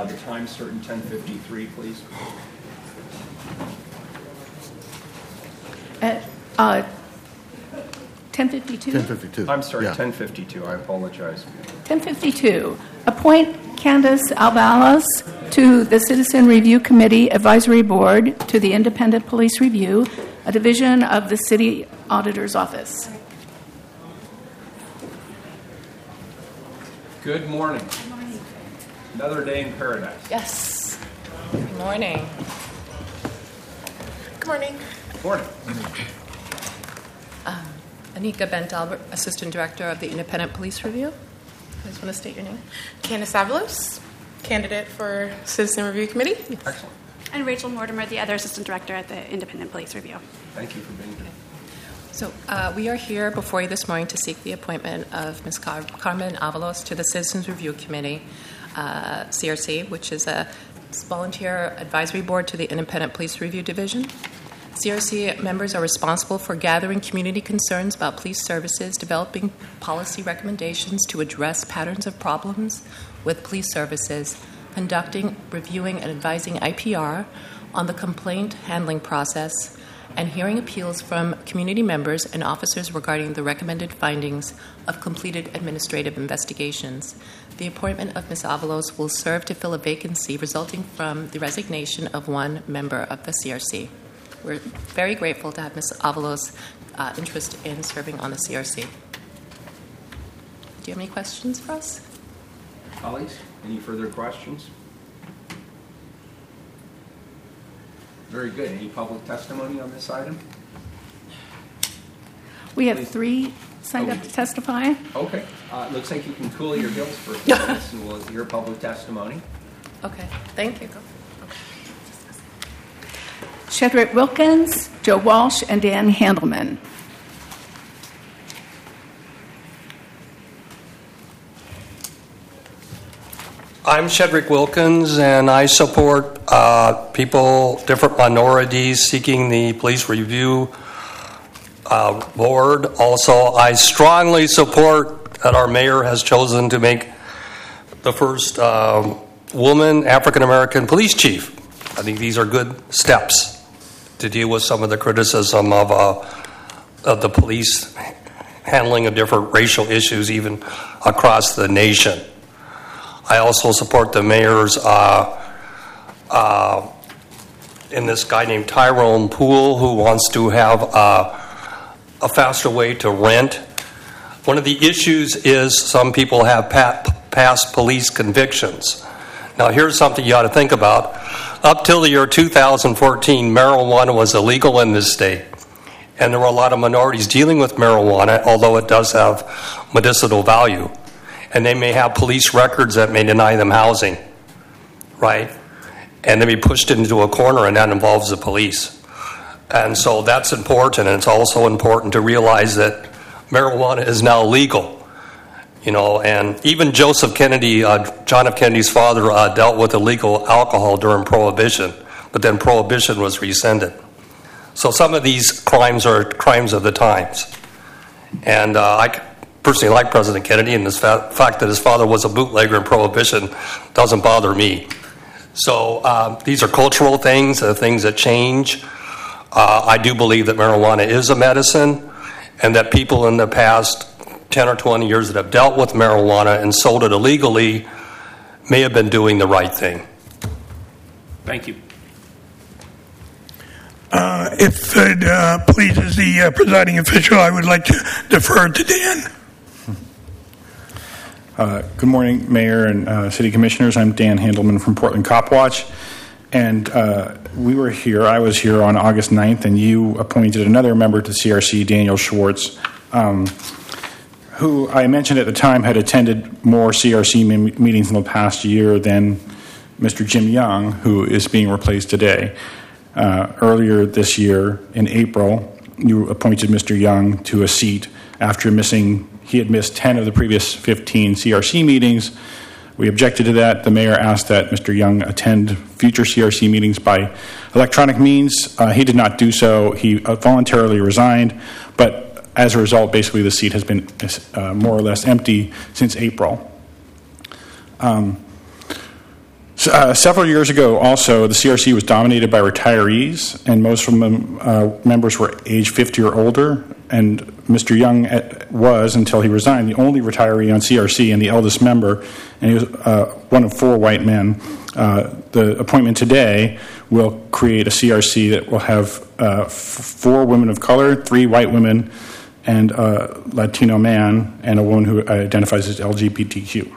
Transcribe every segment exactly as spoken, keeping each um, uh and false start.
the time certain, ten fifty-three, please. At uh, ten fifty-two? ten fifty-two. I'm sorry, Yeah. ten fifty-two. I apologize. ten fifty-two. Appoint Candace Albalos to the Citizen Review Committee Advisory Board to the Independent Police Review, a division of the City Auditor's Office. Good morning. Good morning. Another day in paradise. Yes. Good morning. Good morning. Good morning. Um, Anika Bent-Albert, Assistant Director of the Independent Police Review. You guys want to state your name? Candace Avalos, candidate for Citizen Review Committee. Yes. Excellent. And Rachel Mortimer, the other Assistant Director at the Independent Police Review. Thank you for being here. So uh, we are here before you this morning to seek the appointment of Miz Car- Carmen Avalos to the Citizens Review Committee, uh, C R C, which is a volunteer advisory board to the Independent Police Review Division. C R C members are responsible for gathering community concerns about police services, developing policy recommendations to address patterns of problems with police services, conducting, reviewing, and advising I P R on the complaint handling process, and hearing appeals from community members and officers regarding the recommended findings of completed administrative investigations. The appointment of Miz Avalos will serve to fill a vacancy resulting from the resignation of one member of the C R C. We're very grateful to have Miz Avalos' uh, interest in serving on the C R C. Do you have any questions for us? Colleagues, any further questions? Very good. Any public testimony on this item? We have Please. three signed up to testify. Okay. Uh, looks like you can cool your heels for a few minutes and we'll hear public testimony. Okay, thank you. Shedrick Wilkins, Joe Walsh, and Dan Handelman. I'm Shedrick Wilkins, and I support uh, people, different minorities, seeking the police review uh, board. Also, I strongly support that our mayor has chosen to make the first uh, woman African-American police chief. I think these are good steps to deal with some of the criticism of, uh, of the police handling of different racial issues even across the nation. I also support the mayor's uh, uh, in this guy named Tyrone Poole, who wants to have uh, a faster way to rent. One of the issues is some people have pat- past police convictions. Now, here's something you ought to think about. Up till the year two thousand fourteen, marijuana was illegal in this state. And there were a lot of minorities dealing with marijuana, although it does have medicinal value. And they may have police records that may deny them housing, right? And they be pushed into a corner, and that involves the police. And so that's important, and it's also important to realize that marijuana is now legal. You know, and even Joseph Kennedy, uh, John F. Kennedy's father, uh, dealt with illegal alcohol during Prohibition, but then Prohibition was rescinded. So some of these crimes are crimes of the times. And uh, I personally like President Kennedy, and the fa- fact that his father was a bootlegger in Prohibition doesn't bother me. So uh, these are cultural things, uh, things that change. Uh, I do believe that marijuana is a medicine, and that people in the past ten or twenty years that have dealt with marijuana and sold it illegally may have been doing the right thing. Thank you. Uh, if it uh, pleases the uh, presiding official, I would like to defer to Dan. Uh, good morning, Mayor and uh, City Commissioners. I'm Dan Handelman from Portland Cop Watch. And uh, we were here, I was here on August ninth, and you appointed another member to C R C, Daniel Schwartz, um, who I mentioned at the time had attended more C R C me- meetings in the past year than Mister Jim Young, who is being replaced today. Uh, earlier this year, in April, you appointed Mister Young to a seat after missing, he had missed ten of the previous fifteen C R C meetings. We objected to that. The mayor asked that Mister Young attend future C R C meetings by electronic means. Uh, he did not do so. He uh, voluntarily resigned, but as a result, basically the seat has been uh, more or less empty since April. Um, Uh, several years ago, also, the C R C was dominated by retirees, and most of them uh, members were age fifty or older. And Mister Young was, until he resigned, the only retiree on C R C and the eldest member, and he was uh, one of four white men. Uh, the appointment today will create a C R C that will have uh, f- four women of color, three white women, and a Latino man, and a woman who identifies as L G B T Q.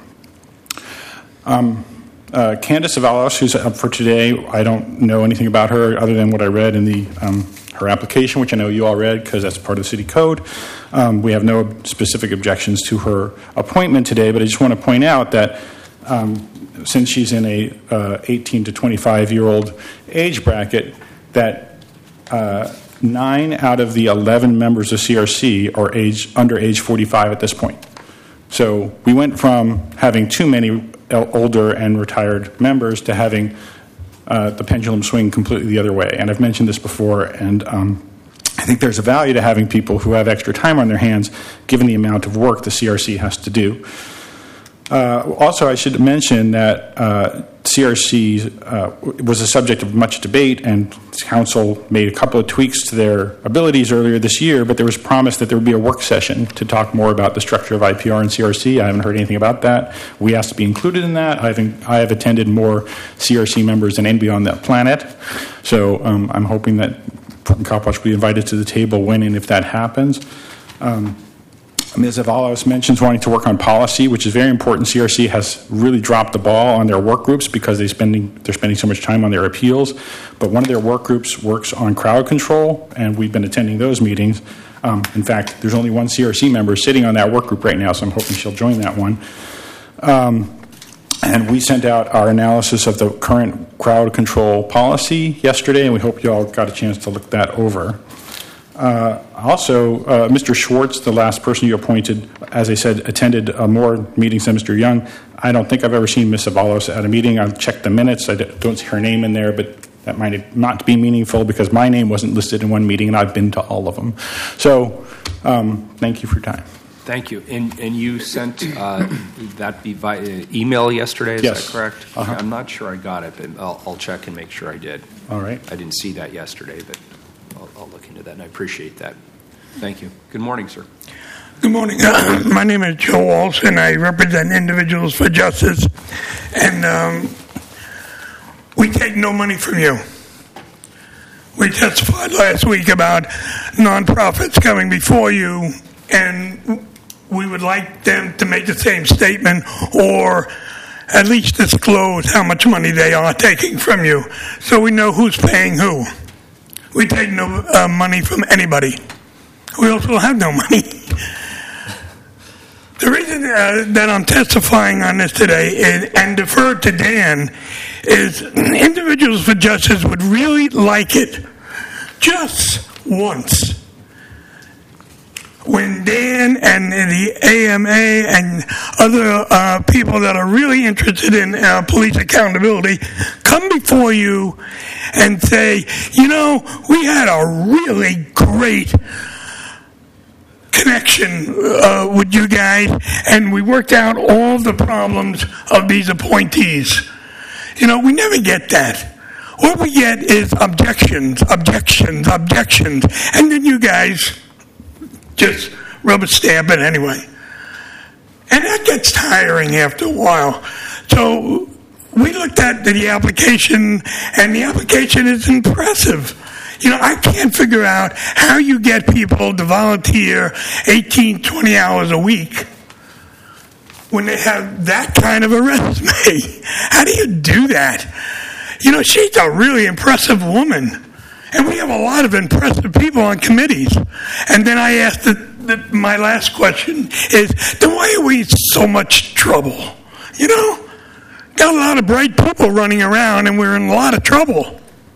Um, Uh, Candace Avalos, who's up for today, I don't know anything about her other than what I read in the um, her application, which I know you all read because that's part of the city code. Um, we have no specific objections to her appointment today, but I just want to point out that um, since she's in a uh, eighteen to twenty-five year old age bracket, that uh, nine out of the eleven members of C R C are age under age forty-five at this point. So we went from having too many older and retired members to having uh, the pendulum swing completely the other way. And I've mentioned this before, and um, I think there's a value to having people who have extra time on their hands, given the amount of work the C R C has to do. Uh, also, I should mention that uh, C R C uh, was a subject of much debate, and Council made a couple of tweaks to their abilities earlier this year, but there was promise that there would be a work session to talk more about the structure of I P R and C R C. I haven't heard anything about that. We asked to be included in that. I've, I have attended more C R C members than anybody on that planet, so um, I'm hoping that Copwatch will be invited to the table when and if that happens. Um, Miz Avalos mentions wanting to work on policy, which is very important. C R C has really dropped the ball on their work groups because they spending, they're spending so much time on their appeals. But one of their work groups works on crowd control, and we've been attending those meetings. Um, in fact, there's only one C R C member sitting on that work group right now, so I'm hoping she'll join that one. Um, and we sent out our analysis of the current crowd control policy yesterday, and we hope you all got a chance to look that over. Uh, also, uh, Mister Schwartz, the last person you appointed, as I said, attended uh, more meetings than Mister Young. I don't think I've ever seen Miz Avalos at a meeting. I've checked the minutes. I don't see her name in there, but that might not be meaningful because my name wasn't listed in one meeting, and I've been to all of them. So, um, thank you for your time. Thank you. And and you sent uh, that be via email yesterday, is Yes. that correct? Uh-huh. I'm not sure I got it, but I'll, I'll check and make sure I did. All right. I didn't see that yesterday, but I'll, I'll look into that, and I appreciate that. Thank you. Good morning, sir. Good morning. Uh, my name is Joe Walsh, and I represent Individuals for Justice. And um, we take no money from you. We testified last week about nonprofits coming before you, and we would like them to make the same statement or at least disclose how much money they are taking from you so we know who's paying who. We take no uh, money from anybody. We also have no money. The reason uh, that I'm testifying on this today is, and defer to Dan is Individuals for Justice would really like it just once when Dan and the A M A and other uh, people that are really interested in uh, police accountability come before you and say, you know, we had a really great connection uh, with you guys, and we worked out all the problems of these appointees. You know, we never get that. What we get is objections, objections, objections, and then you guys just rubber stamp it anyway. And that gets tiring after a while. So we looked at the application, and the application is impressive. You know, I can't figure out how you get people to volunteer eighteen, twenty hours a week when they have that kind of a resume. How do you do that? You know, she's a really impressive woman. And we have a lot of impressive people on committees. And then I asked the, the, my last question is, then why are we in so much trouble? You know, got a lot of bright people running around, and we're in a lot of trouble.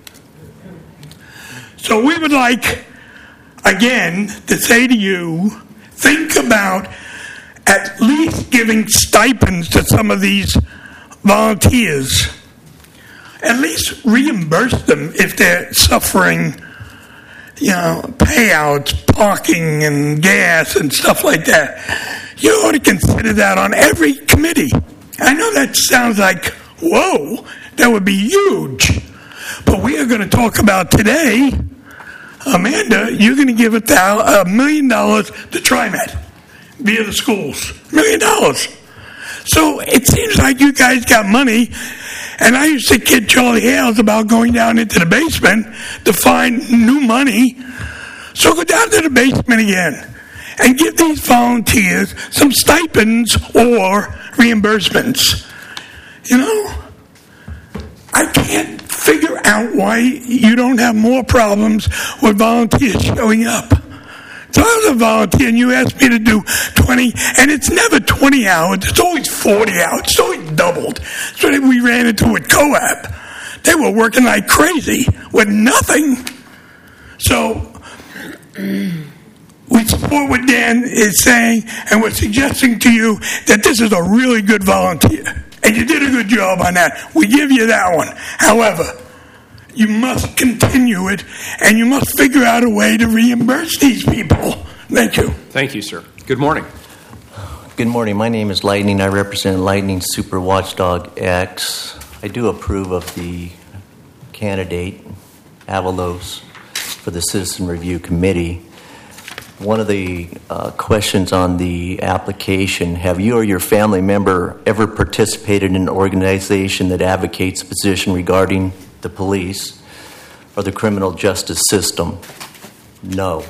So we would like, again, to say to you, think about at least giving stipends to some of these volunteers. At least reimburse them if they're suffering, you know, payouts, parking and gas and stuff like that. You ought to consider that on every committee. I know that sounds like, whoa, that would be huge. But we are going to talk about today, Amanda, you're going to give a, thou- a million dollars to TriMet via the schools. Million dollars. So it seems like you guys got money. And I used to kid Charlie Hales about going down into the basement to find new money. So go down to the basement again and give these volunteers some stipends or reimbursements. You know, I can't figure out why you don't have more problems with volunteers showing up. So I was a volunteer, and you asked me to do twenty, and it's never twenty hours. It's always forty hours. It's always doubled. So we ran into with COAP. They were working like crazy with nothing. So we support what Dan is saying, and we're suggesting to you that this is a really good volunteer. And you did a good job on that. We give you that one. However, you must continue it, and you must figure out a way to reimburse these people. Thank you. Thank you, sir. Good morning. Good morning. My name is Lightning. I represent Lightning Super Watchdog X. I do approve of the candidate, Avalos, for the Citizen Review Committee. One of the uh, questions on the application, have you or your family member ever participated in an organization that advocates a position regarding the police or the criminal justice system? No.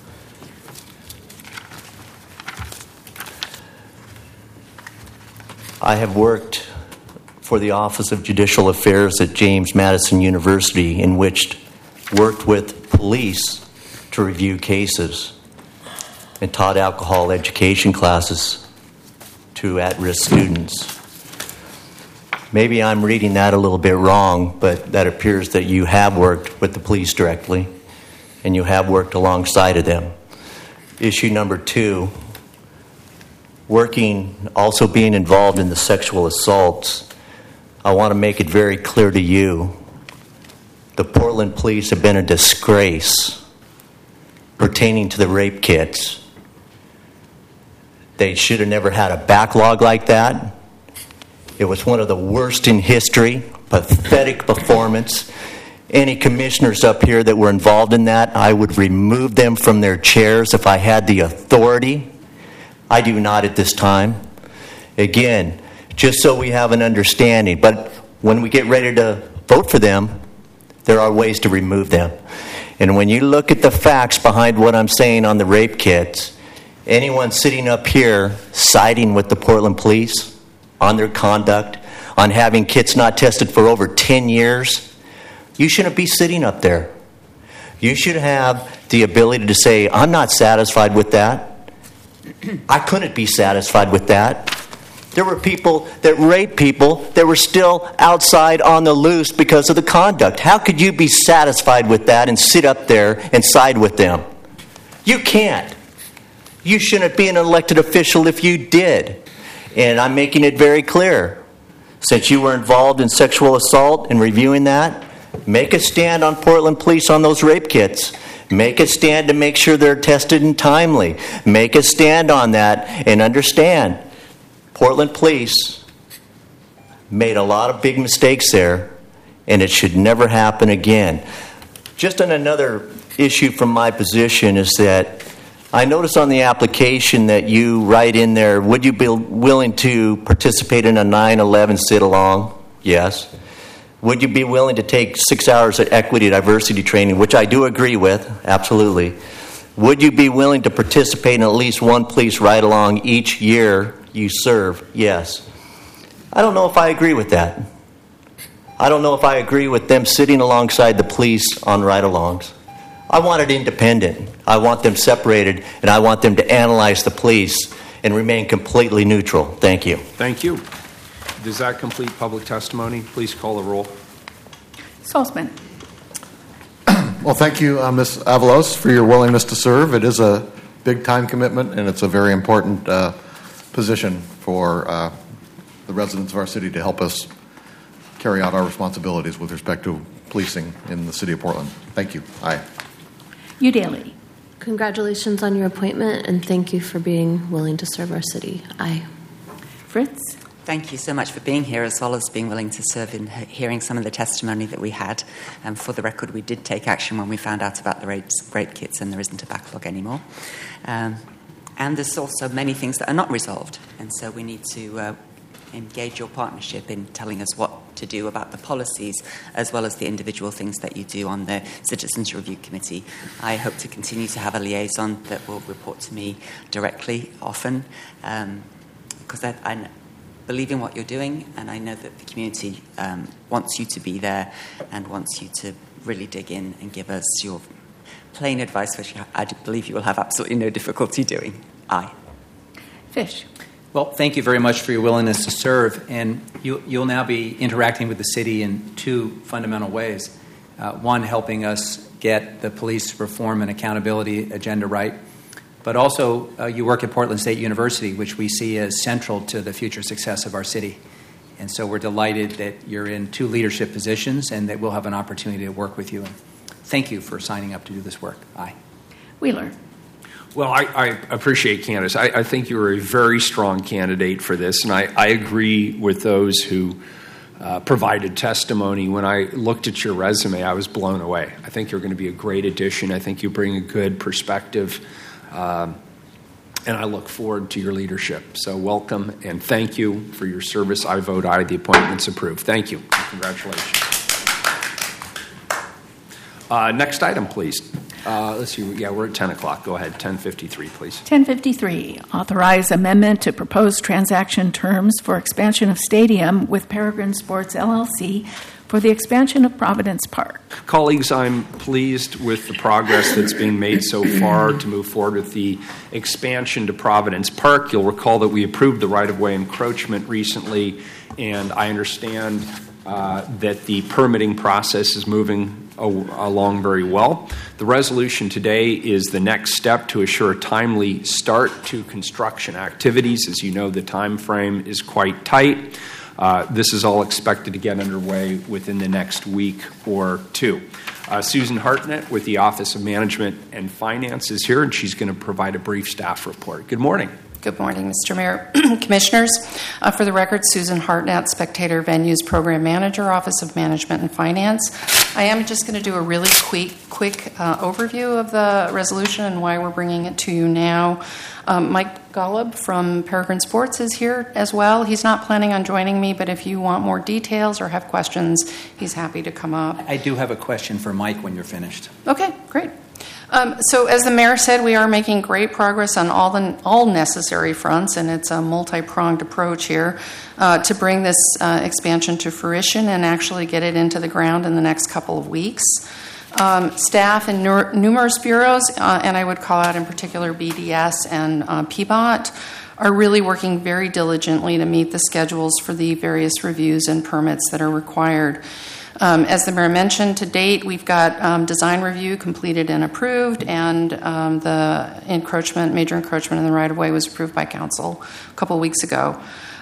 I have worked for the Office of Judicial Affairs at James Madison University, in which worked with police to review cases and taught alcohol education classes to at-risk students. Maybe I'm reading that a little bit wrong, but that appears that you have worked with the police directly, and you have worked alongside of them. Issue number two, working, also being involved in the sexual assaults. I want to make it very clear to you, the Portland police have been a disgrace pertaining to the rape kits. They should have never had a backlog like that. It was one of the worst in history, pathetic performance. Any commissioners up here that were involved in that, I would remove them from their chairs if I had the authority. I do not at this time. Again, just so we have an understanding. But when we get ready to vote for them, there are ways to remove them. And when you look at the facts behind what I'm saying on the rape kits, anyone sitting up here siding with the Portland police on their conduct, on having kits not tested for over ten years, you shouldn't be sitting up there. You should have the ability to say, I'm not satisfied with that. I couldn't be satisfied with that. There were people that raped people that were still outside on the loose because of the conduct. How could you be satisfied with that and sit up there and side with them? You can't. You shouldn't be an elected official if you did. And I'm making it very clear. Since you were involved in sexual assault and reviewing that, make a stand on Portland police on those rape kits. Make a stand to make sure they're tested and timely. Make a stand on that and understand Portland police made a lot of big mistakes there, and it should never happen again. Just on another issue from my position is that I noticed on the application that you write in there, would you be willing to participate in a nine eleven sit-along? Yes. Would you be willing to take six hours of equity diversity training, which I do agree with, absolutely. Would you be willing to participate in at least one police ride-along each year you serve? Yes. I don't know if I agree with that. I don't know if I agree with them sitting alongside the police on ride-alongs. I want it independent. I want them separated, and I want them to analyze the police and remain completely neutral. Thank you. Thank you. Does that complete public testimony? Please call the roll. Salzman. Well, thank you, uh, Miz Avalos, for your willingness to serve. It is a big time commitment, and it's a very important uh, position for uh, the residents of our city to help us carry out our responsibilities with respect to policing in the city of Portland. Thank you. Aye. You Daly. Congratulations on your appointment, and thank you for being willing to serve our city. Aye. Fritz. Thank you so much for being here, as well as being willing to serve in he- hearing some of the testimony that we had. Um, for the record, we did take action when we found out about the rape, rape kits, and there isn't a backlog anymore. Um, and there's also many things that are not resolved, and so we need to uh, engage your partnership in telling us what to do about the policies, as well as the individual things that you do on the Citizens Review Committee. I hope to continue to have a liaison that will report to me directly, often, um, because I, I believe in what you're doing, and I know that the community um, wants you to be there and wants you to really dig in and give us your plain advice, which I believe you will have absolutely no difficulty doing. Aye. Fish. Well, thank you very much for your willingness to serve, and you, you'll now be interacting with the city in two fundamental ways. Uh, one, helping us get the police reform and accountability agenda right, but also uh, you work at Portland State University, which we see as central to the future success of our city. And so we're delighted that you're in two leadership positions and that we'll have an opportunity to work with you. And thank you for signing up to do this work. Aye. Wheeler. Well, I, I appreciate Candace. I, I think you're a very strong candidate for this, and I, I agree with those who uh, provided testimony. When I looked at your resume, I was blown away. I think you're going to be a great addition. I think you bring a good perspective. Um, and I look forward to your leadership. So welcome and thank you for your service. I vote aye. The appointment's approved. Thank you. Congratulations. Uh, next item, please. Uh, let's see. Yeah, we're at ten o'clock. Go ahead. ten fifty-three, please. ten fifty-three, authorize amendment to proposed transaction terms for expansion of stadium with Peregrine Sports L L C for the expansion of Providence Park. Colleagues, I'm pleased with the progress that's being made so far to move forward with the expansion to Providence Park. You'll recall that we approved the right-of-way encroachment recently, and I understand uh, that the permitting process is moving a- along very well. The resolution today is the next step to assure a timely start to construction activities. As you know, the time frame is quite tight. Uh, this is all expected to get underway within the next week or two. Uh, Susan Hartnett with the Office of Management and Finance is here, and she's going to provide a brief staff report. Good morning. Good morning, Mister Mayor, Commissioners. Uh, for the record, Susan Hartnett, Spectator Venues Program Manager, Office of Management and Finance. I am just going to do a really quick, quick uh, overview of the resolution and why we're bringing it to you now. Um, Mike Golub from Peregrine Sports is here as well. He's not planning on joining me, but if you want more details or have questions, he's happy to come up. I do have a question for Mike when you're finished. Okay, great. Um, so as the mayor said, we are making great progress on all the all necessary fronts, and it's a multi-pronged approach here uh, to bring this uh, expansion to fruition and actually get it into the ground in the next couple of weeks. Um, staff in nur- numerous bureaus, uh, and I would call out in particular B D S and uh, P B O T, are really working very diligently to meet the schedules for the various reviews and permits that are required. Um, as the mayor mentioned, to date, we've got um, design review completed and approved, and um, the encroachment, major encroachment in the right-of-way was approved by council a couple of weeks ago.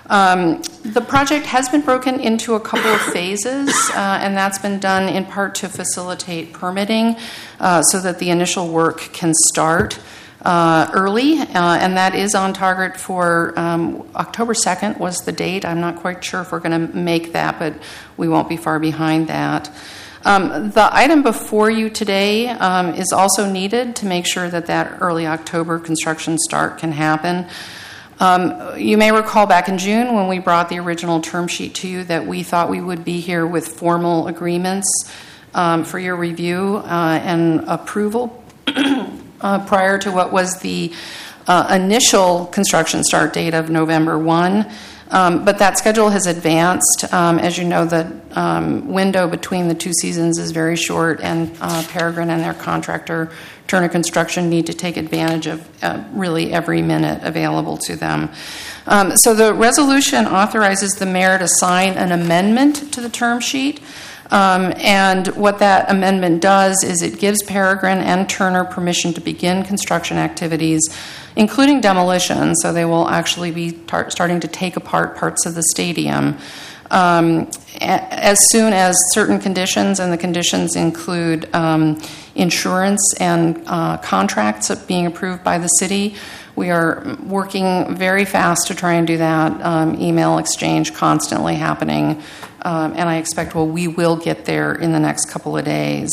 Um, the project has been broken into a couple of phases, uh, and that's been done in part to facilitate permitting uh, so that the initial work can start Uh, early, uh, and that is on target for um, October second was the date. I'm not quite sure if we're going to make that, but we won't be far behind that. Um, the item before you today um, is also needed to make sure that that early October construction start can happen. Um, you may recall back in June when we brought the original term sheet to you that we thought we would be here with formal agreements um, for your review uh, and approval Uh, prior to what was the uh, initial construction start date of November first. Um, but that schedule has advanced. Um, as you know, the um, window between the two seasons is very short, and uh, Peregrine and their contractor, Turner Construction, need to take advantage of uh, really every minute available to them. Um, so the resolution authorizes the mayor to sign an amendment to the term sheet. Um, and what that amendment does is it gives Peregrine and Turner permission to begin construction activities, including demolition, so they will actually be tar- starting to take apart parts of the stadium um, a- as soon as certain conditions, and the conditions include um, insurance and uh, contracts being approved by the city, we are working very fast to try and do that. Um, email exchange constantly happening, um, and I expect well we will get there in the next couple of days.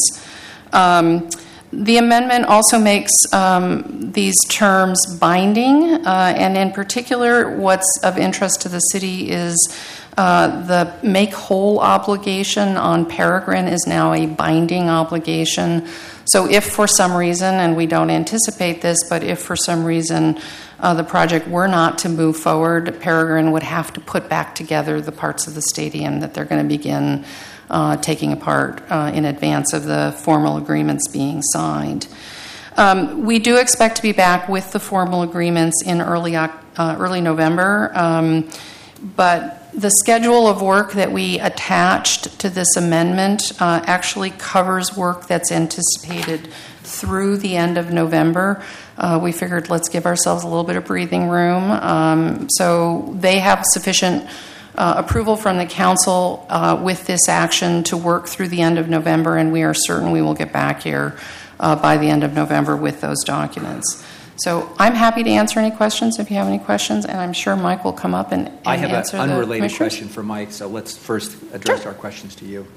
Um, the amendment also makes um, these terms binding, uh, and in particular, what's of interest to the city is uh, the make whole obligation on Peregrine is now a binding obligation. So if for some reason, and we don't anticipate this, but if for some reason uh, the project were not to move forward, Peregrine would have to put back together the parts of the stadium that they're going to begin uh, taking apart uh, in advance of the formal agreements being signed. Um, we do expect to be back with the formal agreements in early, uh, early November, um, but the schedule of work that we attached to this amendment uh, actually covers work that's anticipated through the end of November. Uh, we figured let's give ourselves a little bit of breathing room. Um, so they have sufficient uh, approval from the council uh, with this action to work through the end of November, and we are certain we will get back here uh, by the end of November with those documents. So I'm happy to answer any questions if you have any questions, and I'm sure Mike will come up and, and I have answer an the unrelated commissioners. question for Mike, so let's first address Sure. our questions to you.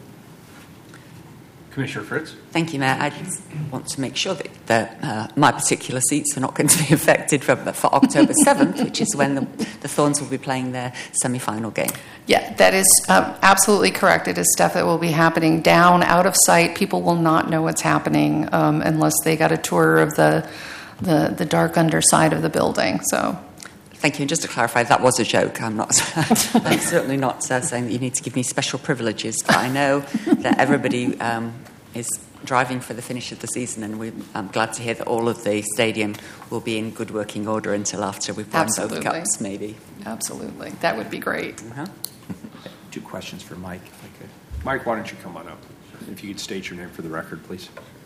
Commissioner Fritz? Thank you, Mayor. I just want to make sure that, that uh, my particular seats are not going to be affected for, for October seventh, which is when the, the Thorns will be playing their semi-final game. Yeah, that is uh, absolutely correct. It is stuff that will be happening down, out of sight. People will not know what's happening um, unless they got a tour of the, the the dark underside of the building. So, thank you. And just to clarify, that was a joke. I'm not. I'm certainly not uh, saying that you need to give me special privileges. But I know that everybody um, is driving for the finish of the season, and we, I'm glad to hear that all of the stadium will be in good working order until after we've won both cups, maybe. Absolutely, that would be great. Uh-huh. Two questions for Mike, if I could. Mike, why don't you come on up? If you could state your name for the record, please.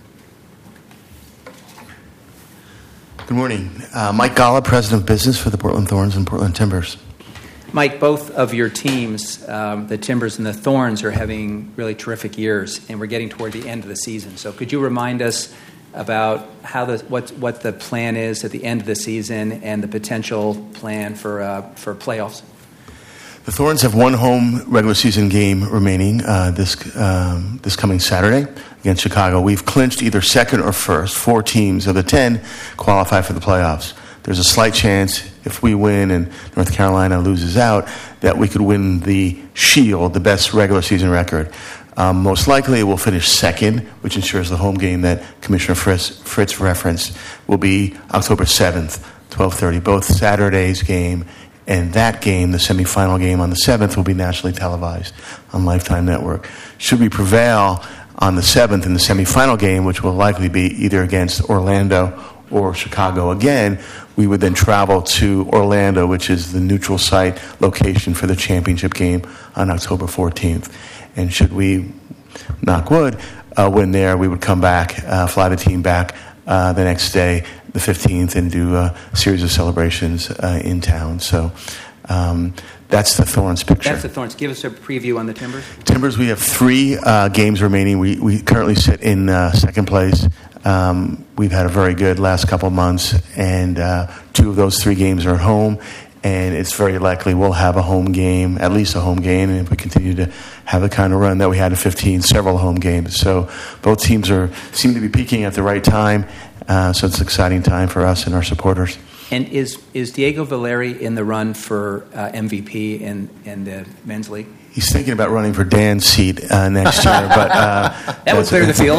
Good morning. Uh, Mike Gala, President of Business for the Portland Thorns and Portland Timbers. Mike, both of your teams, um, the Timbers and the Thorns, are having really terrific years, and we're getting toward the end of the season. So could you remind us about how the what what the plan is at the end of the season and the potential plan for uh, for playoffs? The Thorns have one home regular season game remaining uh, this um, this coming Saturday against Chicago. We've clinched either second or first. Four teams of the ten qualify for the playoffs. There's a slight chance if we win and North Carolina loses out that we could win the Shield, the best regular season record. Um, most likely it will finish second, which ensures the home game that Commissioner Fritz, Fritz referenced will be October seventh, twelve thirty, both Saturday's game. And that game, the semifinal game on the seventh, will be nationally televised on Lifetime Network. Should we prevail on the seventh in the semifinal game, which will likely be either against Orlando or Chicago again, we would then travel to Orlando, which is the neutral site location for the championship game on October fourteenth. And should we, knock wood, uh, win there, we would come back, uh, fly the team back uh, the next day, the fifteenth, and do a series of celebrations uh, in town. So um, that's the Thorns picture. That's the Thorns. Give us a preview on the Timbers. Timbers, we have three uh, games remaining. We, we currently sit in uh, second place. Um, we've had a very good last couple of months, and uh, two of those three games are at home, and it's very likely we'll have a home game, at least a home game, and if we continue to have the kind of run that we had in fifteen, several home games. So both teams are seem to be peaking at the right time, uh, so it's an exciting time for us and our supporters. And is is Diego Valeri in the run for uh, M V P in, in the men's league? He's thinking about running for Dan's seat uh, next year, but uh, that would clear the field.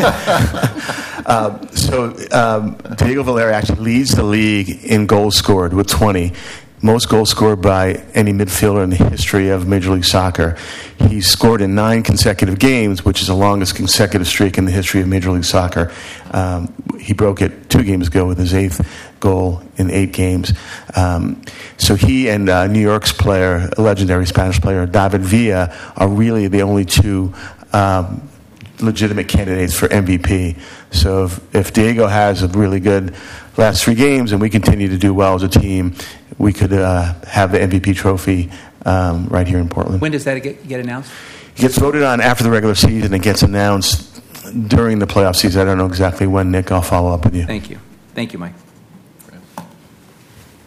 uh, so um, Diego Valeri actually leads the league in goals scored with twenty, most goals scored by any midfielder in the history of Major League Soccer. He's scored in nine consecutive games, which is the longest consecutive streak in the history of Major League Soccer. Um, he broke it two games ago with his eighth goal in eight games. Um, so he and uh, New York's player, a legendary Spanish player, David Villa, are really the only two um, legitimate candidates for M V P. So if, if Diego has a really good last three games and we continue to do well as a team, we could uh, have the M V P trophy um, right here in Portland. When does that get, get announced? It gets voted on after the regular season. It gets announced during the playoff season. I don't know exactly when, Nick. I'll follow up with you. Thank you. Thank you, Mike.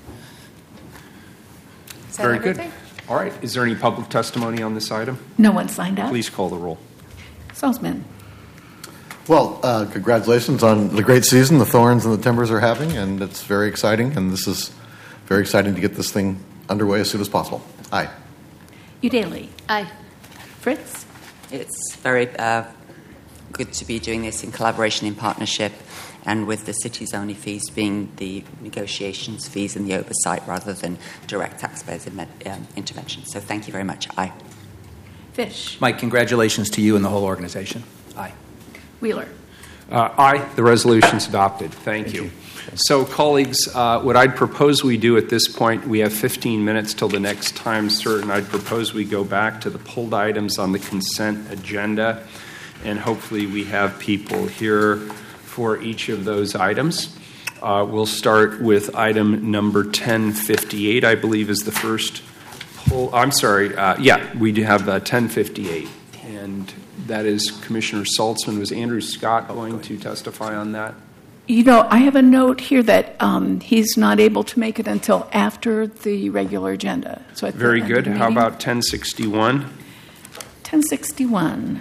that Very everything? good. All right. Is there any public testimony on this item? No one signed up. Please call the roll. Salzman. Well, uh, congratulations on the great season the Thorns and the Timbers are having, and it's very exciting, and this is very exciting to get this thing underway as soon as possible. Aye. Udaley. Aye. Fritz. It's very uh, good to be doing this in collaboration, in partnership, and with the city's only fees being the negotiations fees and the oversight rather than direct taxpayers' um, intervention. So thank you very much. Aye. Fish. Mike, congratulations to you and the whole organization. Aye. Wheeler. Uh, aye. The resolution's adopted. Thank, Thank you. you. So, colleagues, uh, what I'd propose we do at this point, we have fifteen minutes till the next time certain. I'd propose we go back to the pulled items on the consent agenda, and hopefully we have people here for each of those items. Uh, we'll start with item number ten fifty-eight, I believe, is the first pull. I'm sorry. Uh, yeah, we do have uh, ten fifty-eight, and that is Commissioner Saltzman. Was Andrew Scott going to testify on that? You know, I have a note here that um, he's not able to make it until after the regular agenda. So at Very the, good. the How about ten sixty-one? ten sixty-one.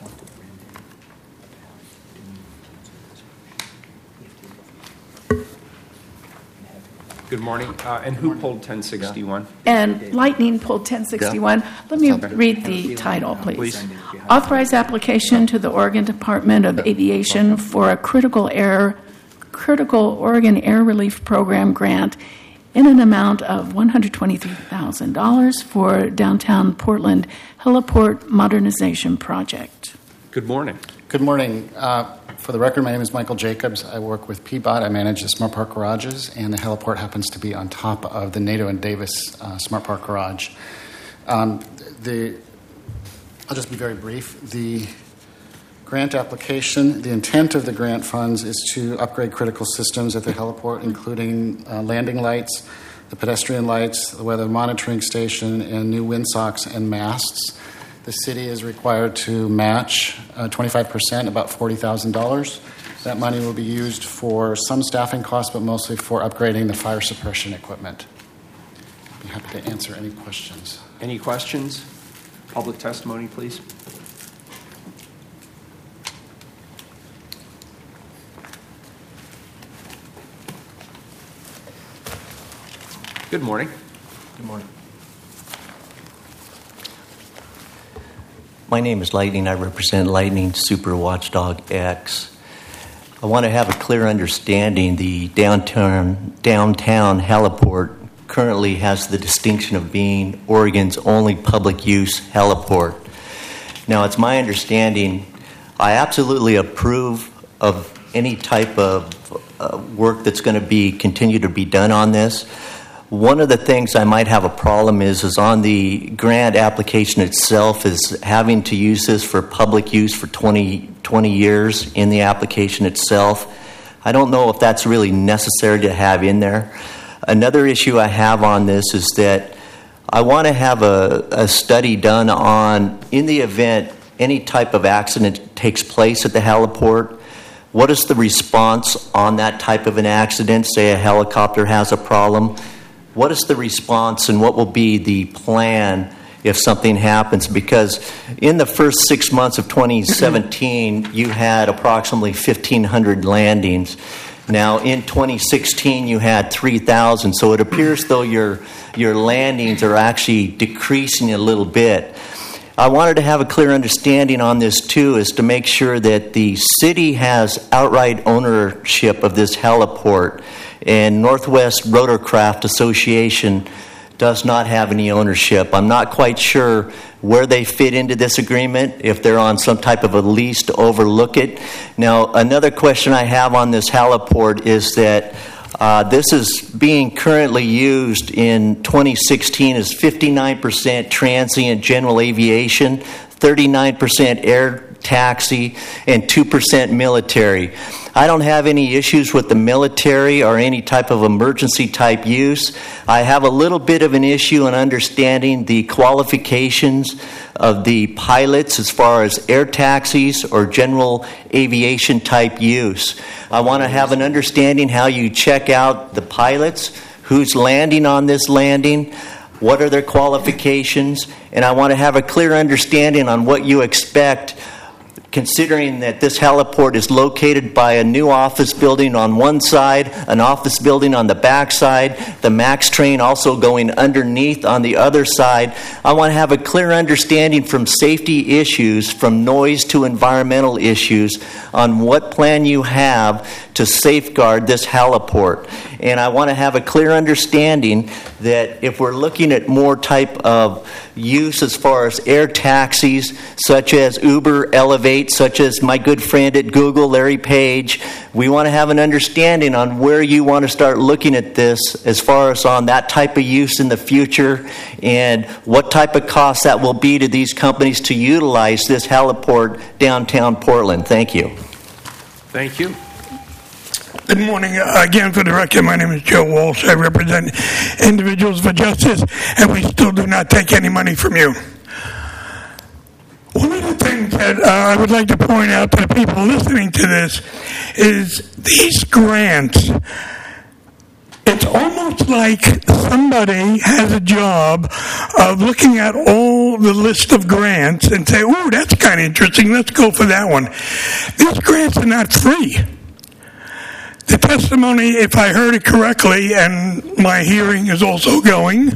Good morning. Uh, and who pulled ten sixty-one? And Lightning pulled ten sixty-one. Yeah. Let me Okay. read the title, please. Please. Authorize application to the Oregon Department of Aviation for a critical air, critical Oregon Air Relief Program grant in an amount of one hundred twenty-three thousand dollars for downtown Portland heliport modernization project. Good morning. Good morning. Uh, for the record, my name is Michael Jacobs. I work with P B O T. I manage the Smart Park Garages, and the heliport happens to be on top of the NATO and Davis uh, Smart Park Garage. Um, the, I'll just be very brief. The grant application, the intent of the grant funds is to upgrade critical systems at the heliport, including uh, landing lights, the pedestrian lights, the weather monitoring station, and new windsocks and masts. The city is required to match uh, twenty-five percent, about forty thousand dollars. That money will be used for some staffing costs, but mostly for upgrading the fire suppression equipment. I'd be happy to answer any questions. Any questions? Public testimony, please. Good morning. Good morning. My name is Lightning. I represent Lightning Super Watchdog X. I want to have a clear understanding. The downtown downtown heliport currently has the distinction of being Oregon's only public use heliport. Now, it's my understanding, I absolutely approve of any type of uh, work that's going to be continue to be done on this. One of the things I might have a problem is, is on the grant application itself is having to use this for public use for twenty, twenty years in the application itself. I don't know if that's really necessary to have in there. Another issue I have on this is that I want to have a, a study done on, in the event any type of accident takes place at the heliport, what is the response on that type of an accident? Say a helicopter has a problem. What is the response and what will be the plan if something happens? Because in the first six months of twenty seventeen, you had approximately fifteen hundred landings. Now, in twenty sixteen, you had three thousand, so it appears though your, your landings are actually decreasing a little bit. I wanted to have a clear understanding on this, too, is to make sure that the city has outright ownership of this heliport, and Northwest Rotorcraft Association does not have any ownership. I'm not quite sure where they fit into this agreement, if they're on some type of a lease to overlook it. Now, another question I have on this heliport is that uh, this is being currently used in twenty sixteen as fifty-nine percent transient general aviation, thirty-nine percent air taxi, and two percent military. I don't have any issues with the military or any type of emergency type use. I have a little bit of an issue in understanding the qualifications of the pilots as far as air taxis or general aviation type use. I want to have an understanding how you check out the pilots, who's landing on this landing. what are their qualifications, and I want to have a clear understanding on what you expect, considering that this heliport is located by a new office building on one side, an office building on the back side, the MAX train also going underneath on the other side. I want to have a clear understanding from safety issues, from noise to environmental issues, on what plan you have to safeguard this heliport. And I want to have a clear understanding that if we're looking at more type of use as far as air taxis, such as Uber, Elevate, such as my good friend at Google, Larry Page, we want to have an understanding on where you want to start looking at this as far as on that type of use in the future and what type of cost that will be to these companies to utilize this heliport downtown Portland. Thank you. Thank you. Good morning. Uh, again, for the record, my name is Joe Walsh. I represent Individuals for Justice, and we still do not take any money from you. One of the things that uh, I would like to point out to the people listening to this is these grants. It's almost like somebody has a job of looking at all the list of grants and say, oh, that's kind of interesting. Let's go for that one. These grants are not free. The testimony, if I heard it correctly, and my hearing is also going,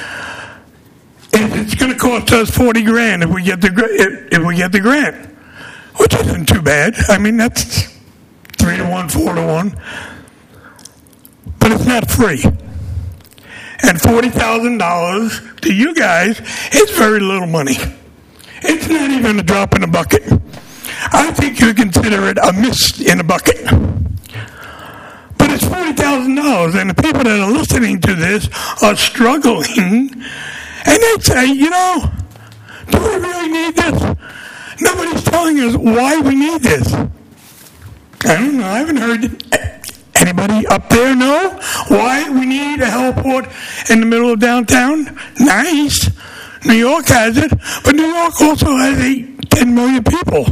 it's going to cost us forty grand if we get the if, if we get the grant, which isn't too bad. I mean, that's three to one, four to one, but it's not free. And forty thousand dollars to you guys is very little money. It's not even a drop in a bucket. I think you consider it a mist in a bucket. But it's forty thousand dollars, and the people that are listening to this are struggling, and they say, you know, do we really need this? Nobody's telling us why we need this. I don't know. I haven't heard anybody up there know why we need a heliport in the middle of downtown. Nice. New York has it, but New York also has eight, ten million people.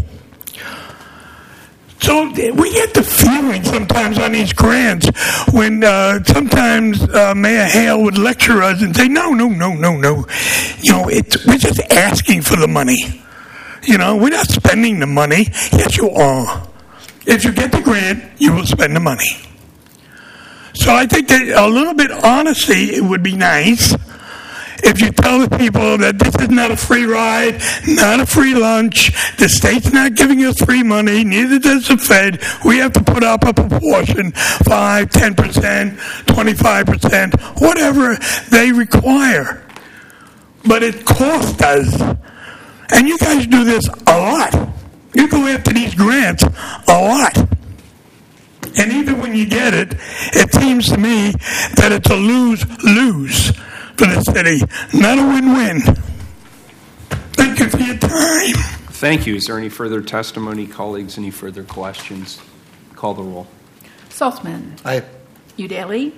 So we get the feeling sometimes on these grants when uh, sometimes uh, Mayor Hale would lecture us and say, no, no, no, no, no. You know, it's, we're just asking for the money. You know, we're not spending the money. Yes, you are. If you get the grant, you will spend the money. So I think that a little bit of honesty it would be nice. If you tell the people that this is not a free ride, not a free lunch, the state's not giving us free money, neither does the Fed, we have to put up a proportion, five, ten percent, twenty-five percent, whatever they require. But it costs us. And you guys do this a lot. You go after these grants a lot. And even when you get it, it seems to me that it's a lose-lose for the city, not a win-win. Thank you for your time. Thank you. Is there any further testimony, colleagues? Any further questions? Call the roll. Saltzman. Aye. Udaley.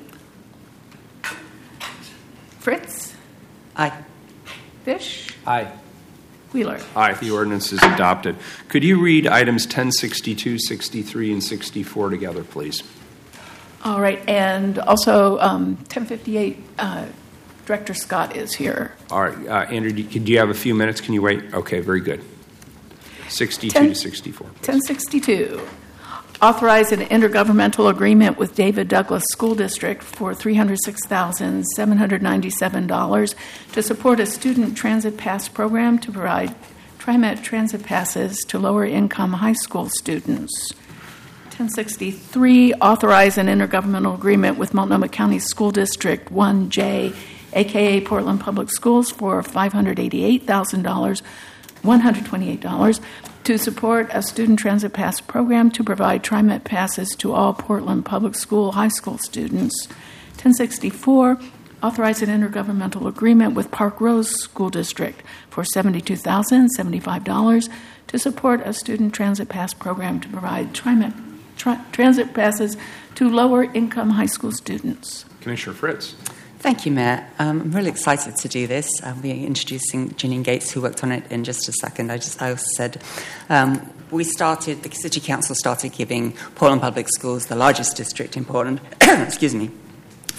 Fritz. Aye. Fish. Aye. Wheeler. Aye. The ordinance is adopted. Could you read items ten sixty-two, sixty-three, and sixty-four together, please? All right, and also um, ten fifty-eight. Uh, Director Scott is here. All right, uh, Andrew, do you, do you have a few minutes? Can you wait? Okay, very good. sixty-two ten, to sixty-four. ten sixty-two. Authorize an intergovernmental agreement with David Douglas School District for three hundred six thousand seven hundred ninety-seven dollars to support a student transit pass program to provide TriMet transit passes to lower-income high school students. ten sixty-three. Authorize an intergovernmental agreement with Multnomah County School District one J, a k a. Portland Public Schools, for five hundred eighty-eight thousand dollars, one hundred twenty-eight dollars to support a student transit pass program to provide TriMet passes to all Portland Public School high school students. ten sixty-four. Authorize an intergovernmental agreement with Park Rose School District for seventy-two thousand seventy-five dollars to support a student transit pass program to provide TriMet tra- transit passes to lower-income high school students. Commissioner Fritz. Thank you, Mayor. Um, I'm really excited to do this. I'll be introducing Janine Gates, who worked on it, in just a second. I just I also said um, we started, the City Council started giving Portland Public Schools, the largest district in Portland, excuse me,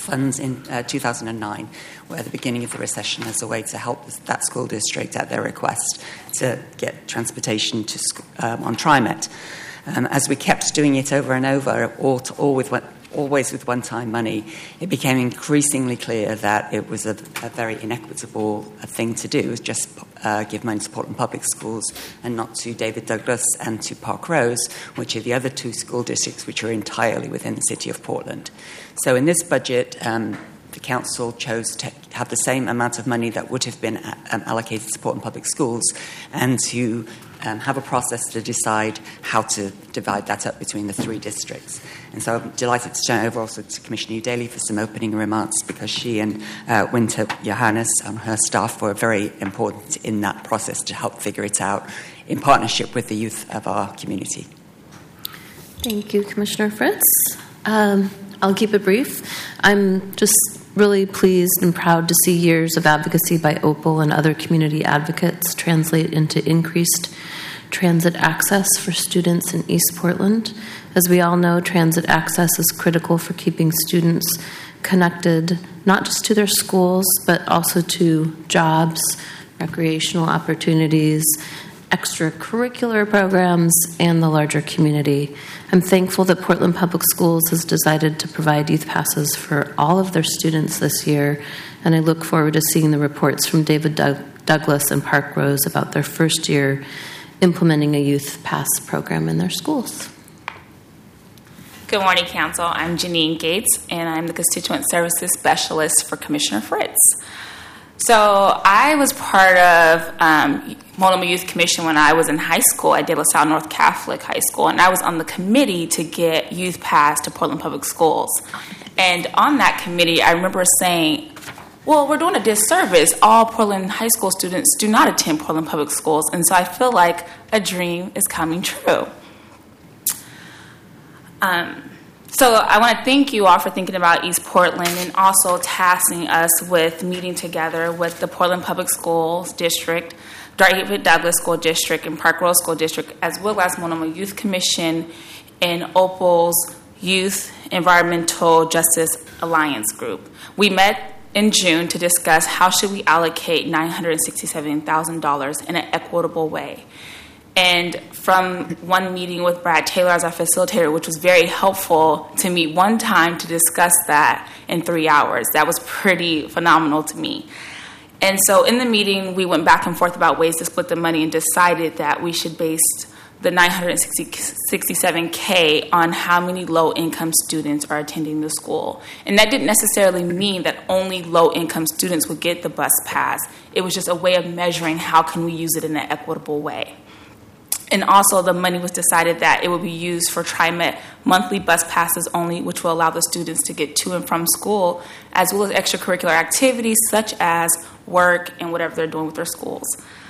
funds in uh, two thousand nine were at the beginning of the recession as a way to help that school district at their request to get transportation to sc- um, on TriMet. Um, as we kept doing it over and over, all, to, all with one, always with one-time money, it became increasingly clear that it was a, a very inequitable thing to do, just uh, give money to Portland Public Schools and not to David Douglas and to Park Rose, which are the other two school districts which are entirely within the city of Portland. So in this budget, um, the council chose to have the same amount of money that would have been um, allocated to Portland Public Schools and to um, have a process to decide how to divide that up between the three districts. And so I'm delighted to turn over also to Commissioner Daly for some opening remarks, because she and uh, Winter Johannes and her staff were very important in that process to help figure it out in partnership with the youth of our community. Thank you, Commissioner Fritz. Um, I'll keep it brief. I'm just really pleased and proud to see years of advocacy by Opal and other community advocates translate into increased transit access for students in East Portland. As we all know, transit access is critical for keeping students connected not just to their schools, but also to jobs, recreational opportunities, extracurricular programs, and the larger community. I'm thankful that Portland Public Schools has decided to provide youth passes for all of their students this year, and I look forward to seeing the reports from David Doug- Douglas and Park Rose about their first year implementing a youth pass program in their schools. Good morning, Council. I'm Janine Gates, and I'm the Constituent Services Specialist for Commissioner Fritz. So I was part of um, Multnomah Youth Commission when I was in high school at De La Salle North Catholic High School, and I was on the committee to get youth pass to Portland Public Schools. And on that committee, I remember saying, well, we're doing a disservice. All Portland high school students do not attend Portland Public Schools, and so I feel like a dream is coming true. Um, so I want to thank you all for thinking about East Portland and also tasking us with meeting together with the Portland Public Schools District, David Douglas School District, and Park Rose School District, as well as Multnomah Youth Commission and Opal's Youth Environmental Justice Alliance Group. We met in June to discuss how should we allocate nine hundred sixty-seven thousand dollars in an equitable way. And from one meeting with Brad Taylor as our facilitator, which was very helpful to meet one time to discuss that in three hours. That was pretty phenomenal to me. And so in the meeting, we went back and forth about ways to split the money and decided that we should base the nine hundred sixty-seven thousand on how many low-income students are attending the school. And that didn't necessarily mean that only low-income students would get the bus pass. It was just a way of measuring how can we use it in an equitable way. And also the money was decided that it would be used for TriMet monthly bus passes only, which will allow the students to get to and from school, as well as extracurricular activities such as work and whatever they're doing with their schools.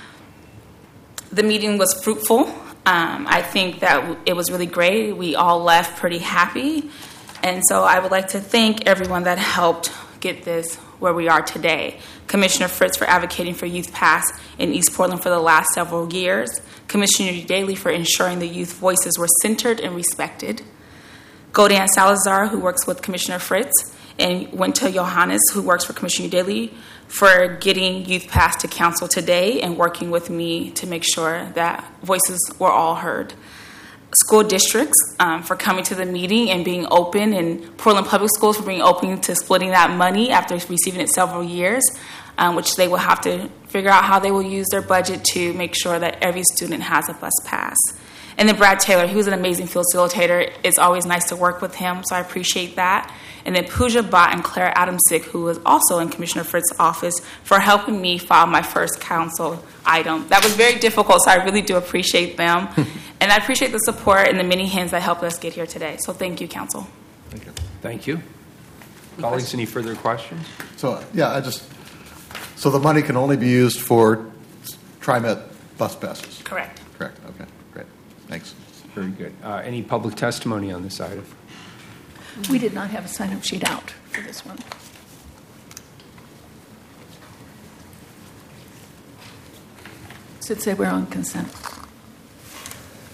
The meeting was fruitful. Um, I think that it was really great. We all left pretty happy. And so I would like to thank everyone that helped get this where we are today. Commissioner Fritz for advocating for Youth Pass in East Portland for the last several years. Commissioner Daly for ensuring the youth voices were centered and respected. Godan Salazar, who works with Commissioner Fritz, and Winter Johannes, who works for Commissioner Daly, for getting Youth Pass to council today and working with me to make sure that voices were all heard. School districts um, for coming to the meeting and being open, and Portland Public Schools for being open to splitting that money after receiving it several years, um, which they will have to figure out how they will use their budget to make sure that every student has a bus pass. And then Brad Taylor, he was an amazing facilitator. It's always nice to work with him, so I appreciate that. And then Pooja Bhatt and Claire Adamsick, who was also in Commissioner Fritz's office, for helping me file my first council item. That was very difficult, so I really do appreciate them. And I appreciate the support and the many hands that helped us get here today. So thank you, Council. Thank you. Thank you. Colleagues, any further questions? So, yeah, I just, so the money can only be used for TriMet bus passes? Correct. Correct, okay, great. Thanks. Very good. Uh, any public testimony on this item? We did not have a sign-up sheet out for this one. So it'd say we're on consent.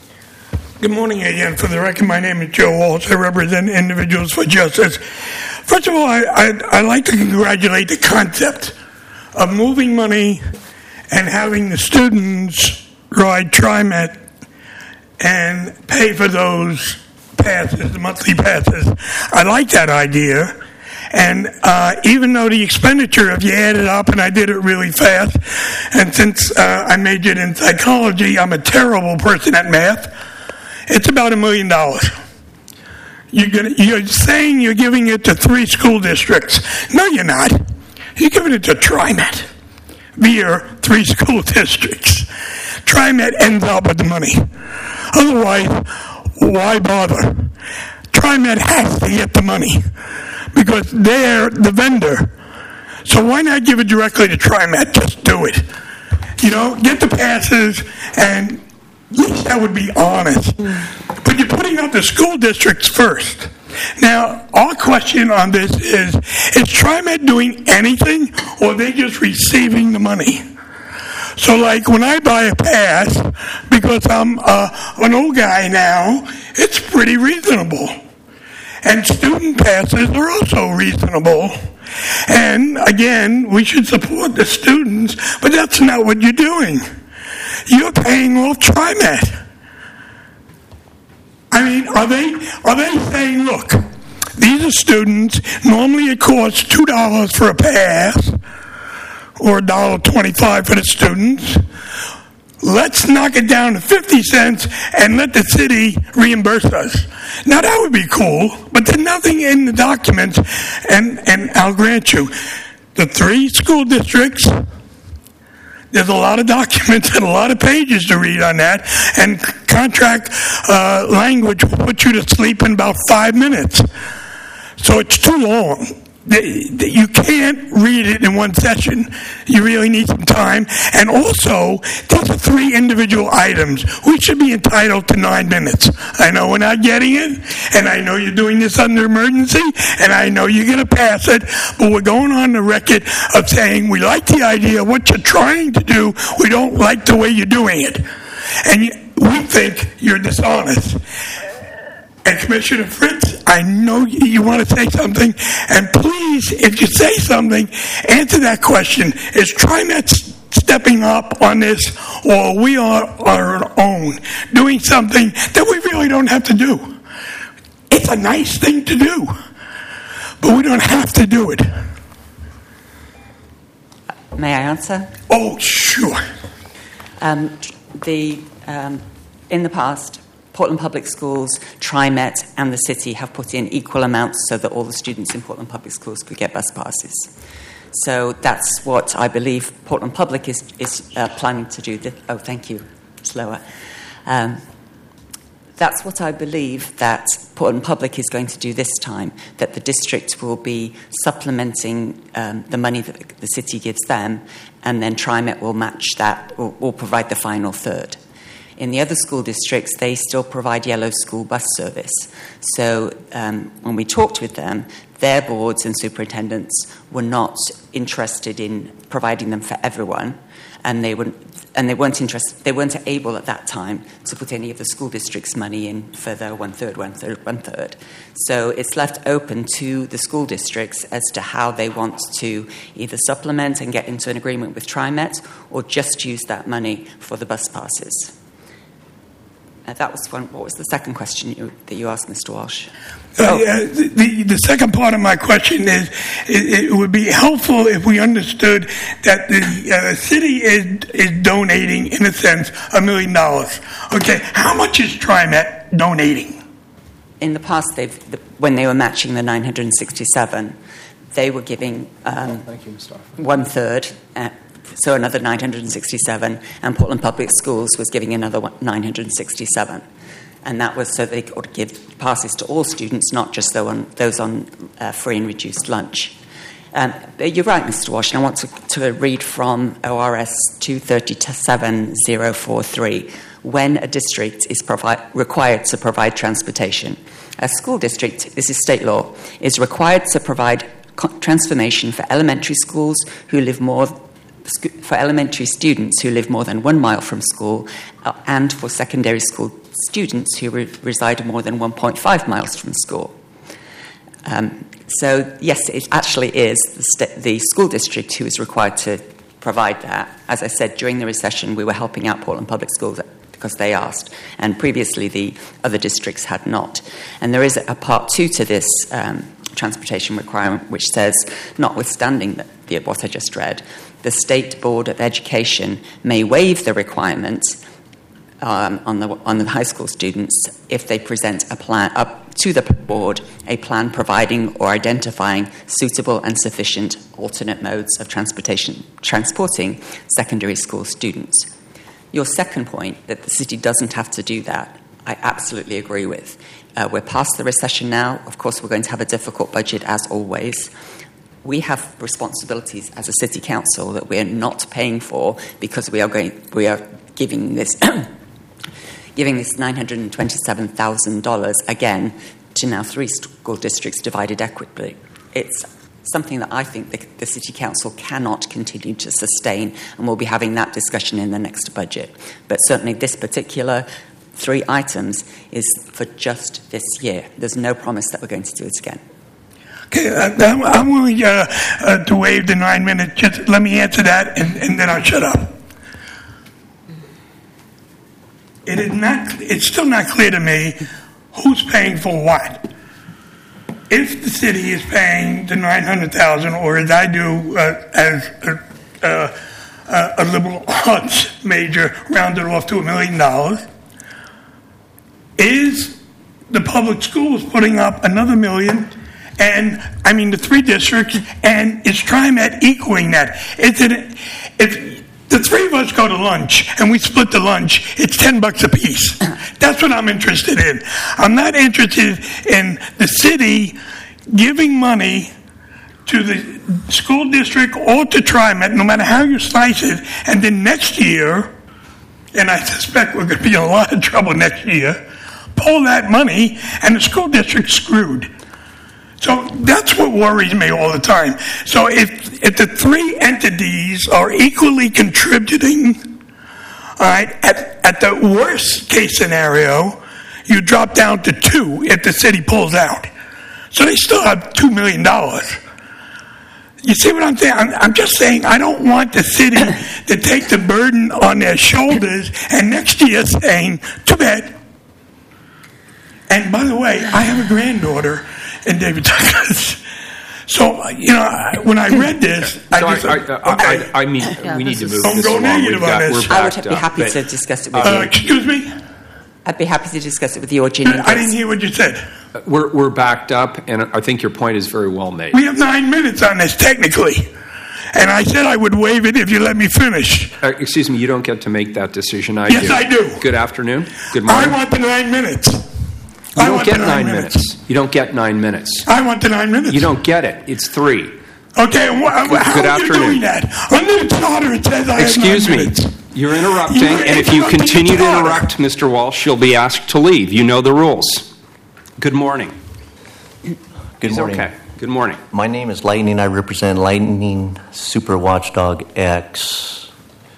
Good morning again. For the record, my name is Joe Walsh. I represent Individuals for Justice. First of all, I, I, I'd like to congratulate the concept of moving money and having the students ride TriMet and pay for those passes, the monthly passes. I like that idea. And uh, even though the expenditure, if you add it up, and I did it really fast, and since uh, I majored in psychology, I'm a terrible person at math, it's about a million dollars. You're, gonna, you're saying you're giving it to three school districts. No, you're not. You're giving it to TriMet via three school districts. TriMet ends up with the money. Otherwise, why bother? TriMet has to get the money because they're the vendor. So why not give it directly to TriMet? Just do it. You know, get the passes, and at least that would be honest. But you're putting out the school districts first. Now, our question on this is, is TriMet doing anything, or are they just receiving the money? So, like, when I buy a pass, because I'm uh, an old guy now, it's pretty reasonable. And student passes are also reasonable. And, again, we should support the students, but that's not what you're doing. You're paying off TriMet. I mean, are they are they saying, look, these are students, normally it costs two dollars for a pass, or one dollar twenty-five for the students. Let's knock it down to fifty cents and let the city reimburse us. Now, that would be cool, but there's nothing in the documents, and, and I'll grant you, the three school districts, there's a lot of documents and a lot of pages to read on that, and contract uh, language will put you to sleep in about five minutes. So it's too long. You can't read it in one session. You really need some time. And also, these are three individual items. We should be entitled to nine minutes. I know we're not getting it, and I know you're doing this under emergency, and I know you're going to pass it, but we're going on the record of saying we like the idea of what you're trying to do. We don't like the way you're doing it. And we think you're dishonest. And Commissioner Fritz, I know you want to say something, and please, if you say something, answer that question. Is TriMet stepping up on this, or we are our own, doing something that we really don't have to do? It's a nice thing to do, but we don't have to do it. May I answer? Oh, sure. Um, the um, in the past, Portland Public Schools, TriMet, and the city have put in equal amounts so that all the students in Portland Public Schools could get bus passes. So that's what I believe Portland Public is, is uh, planning to do. The, oh, thank you. Slower. Um, that's what I believe that Portland Public is going to do this time, that the district will be supplementing um, the money that the city gives them, and then TriMet will match that, or will provide the final third. In the other school districts, they still provide yellow school bus service. So um, when we talked with them, their boards and superintendents were not interested in providing them for everyone, and they weren't, and they weren't interested. They weren't able at that time to put any of the school districts' money in for the one third, one third, one third. So it's left open to the school districts as to how they want to either supplement and get into an agreement with TriMet, or just use that money for the bus passes. Uh, that was one. What was the second question you, that you asked, Mister Walsh? Uh, oh. uh, the, the second part of my question is, it, it would be helpful if we understood that the uh, city is is donating, in a sense, a million dollars. Okay, how much is TriMet donating? In the past, they've the, when they were matching the nine hundred sixty-seven, they were giving um, Thank you, Mister one third. Uh, So another nine hundred sixty-seven, and Portland Public Schools was giving another nine hundred sixty-seven. And that was so they could give passes to all students, not just those on, those on uh, free and reduced lunch. Um, you're right, Mister Walsh, and I want to, to read from O R S two thirty-seven oh forty-three. When a district is provi- required to provide transportation, a school district, this is state law, is required to provide co- transformation for elementary schools who live more for elementary students who live more than one mile from school, uh, and for secondary school students who re- reside more than one point five miles from school. Um, so, yes, it actually is the, st- the school district who is required to provide that. As I said, during the recession, we were helping out Portland Public Schools because they asked, and previously the other districts had not. And there is a part two to this um, transportation requirement, which says, notwithstanding the, the, what I just read, the State Board of Education may waive the requirement um, on the on the high school students if they present a plan up to the board a plan providing or identifying suitable and sufficient alternate modes of transportation transporting secondary school students. Your second point, that the city doesn't have to do that, I absolutely agree with. Uh, we're past the recession now. Of course, we're going to have a difficult budget as always. We have responsibilities as a city council that we are not paying for because we are going we are giving this giving this nine hundred twenty-seven thousand dollars again to now three school districts divided equitably. It's something that I think the, the City Council cannot continue to sustain, and we'll be having that discussion in the next budget. But certainly this particular three items is for just this year. There's no promise that we're going to do it again. Okay, uh, I'm, I'm willing uh, uh, to waive the nine minutes. Just let me answer that, and, and then I'll shut up. It is not. It's still not clear to me who's paying for what. If the city is paying the nine hundred thousand, or as I do uh, as a, uh, uh, a liberal arts major, rounded off to a million dollars, is the public schools putting up another million? And I mean the three districts, and is TriMet equaling that? Is it? If the three of us go to lunch and we split the lunch, it's ten bucks a piece. That's what I'm interested in. I'm not interested in the city giving money to the school district or to TriMet, no matter how you slice it, and then next year, and I suspect we're going to be in a lot of trouble next year, pull that money and the school district's screwed. So that's what worries me all the time. So if if the three entities are equally contributing, all right, at, at the worst case scenario, you drop down to two if the city pulls out. So they still have two million dollars. You see what I'm saying? I'm, I'm just saying I don't want the city to take the burden on their shoulders and next year saying, too bad. And by the way, I have a granddaughter in David Douglas. So, you know, when I read this, I so just I, I, okay. I, I mean, yeah, we need to move don't this go along. negative We've got, on this. We're I would be up, happy but, to discuss it with uh, you. Excuse me? I'd be happy to discuss it with you or Ginny. I didn't hear what you said. We're, we're backed up, and I think your point is very well made. We have nine minutes on this, technically. And I said I would waive it if you let me finish. Uh, excuse me, you don't get to make that decision. I yes, do. I do. Good afternoon. Good morning. I want the nine minutes. You I don't want get the nine, nine minutes. minutes. You don't get nine minutes. I want the nine minutes. You don't get it. It's three. Okay, wh- Good, how good are you afternoon. doing that? Under the charter, it says I Excuse have nine me. minutes. You're interrupting, You're and if you interrupting continue the to charter. interrupt, Mister Walsh, you'll be asked to leave. You know the rules. Good morning. Good He's morning. okay. Good morning. My name is Lightning. I represent Lightning Super Watchdog X.